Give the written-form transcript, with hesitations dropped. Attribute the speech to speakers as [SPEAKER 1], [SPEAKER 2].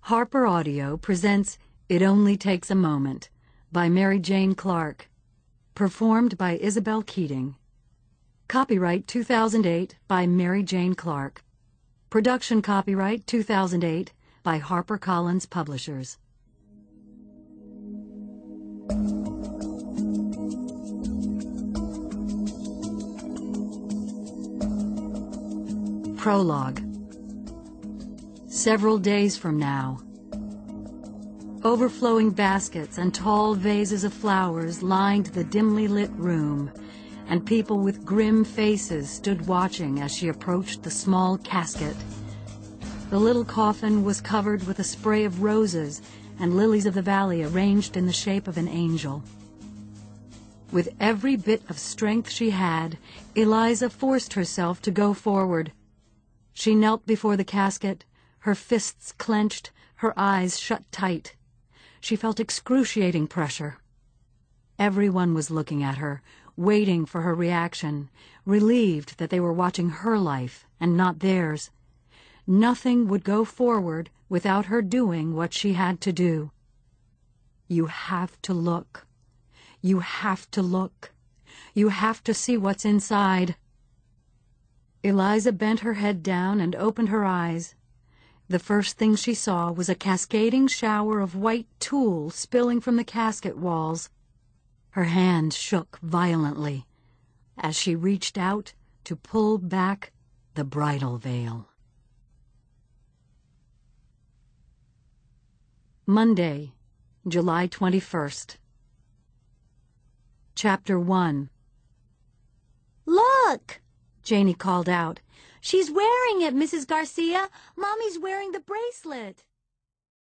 [SPEAKER 1] Harper Audio presents It Only Takes a Moment by Mary Jane Clark, performed by Isabel Keating. Copyright 2008 by Mary Jane Clark. Production copyright 2008 by HarperCollins Publishers. Prologue. Several days from now. Overflowing baskets and tall vases of flowers lined the dimly lit room, and people with grim faces stood watching as she approached the small casket. The little coffin was covered with a spray of roses and lilies of the valley arranged in the shape of an angel. With every bit of strength she had, Eliza forced herself to go forward. She knelt before the casket, her fists clenched, her eyes shut tight. She felt excruciating pressure. Everyone was looking at her, waiting for her reaction, relieved that they were watching her life and not theirs. Nothing would go forward without her doing what she had to do. You have to look. You have to look. You have to see what's inside. Eliza bent her head down and opened her eyes. The first thing she saw was a cascading shower of white tulle spilling from the casket walls. Her hand shook violently as she reached out to pull back the bridal veil. Monday, July 21st. Chapter 1.
[SPEAKER 2] Look!
[SPEAKER 1] Janie called out.
[SPEAKER 2] She's wearing it, Mrs. Garcia. Mommy's wearing the bracelet.